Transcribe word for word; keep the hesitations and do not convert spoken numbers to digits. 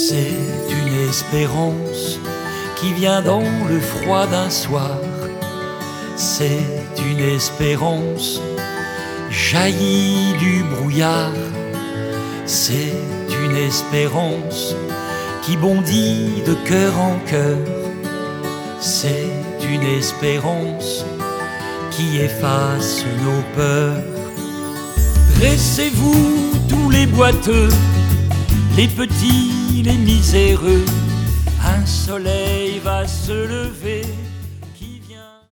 C'est une espérance qui vient dans le froid d'un soir. C'est une espérance jaillie du brouillard. C'est une espérance qui bondit de cœur en cœur. C'est une espérance qui efface nos peurs. Dressez-vous tous les boiteux, les petits, les miséreux. Un soleil va se lever